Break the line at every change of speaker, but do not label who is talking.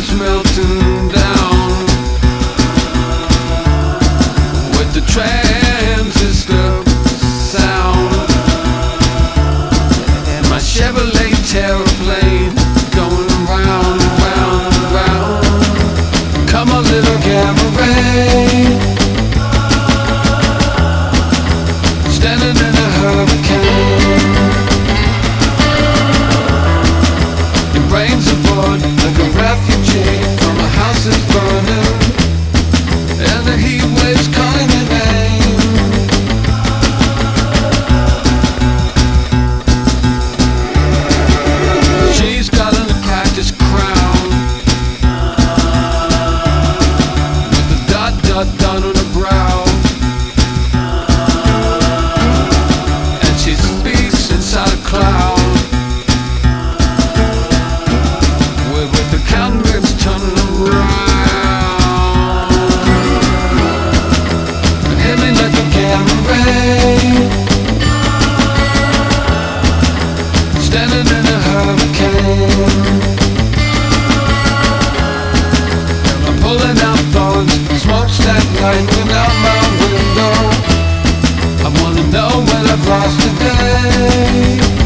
clouds melting down with the transistor sound, and my Chevrolet Terraplane going round and round and round. Come on, little gamma ray, standing in a hurricane. Your brains are bored like a refugee from a house that's burning, and the heat waves calling your name. She's got a cactus crown with a dot dot dot on her brow, and she speaks inside a cloud with the counterweights turning around. Hit me like a gamma ray, standing in a hurricane. I'm pulling out thorns, smokestack lightning out my window. I wanna know what I've lost today.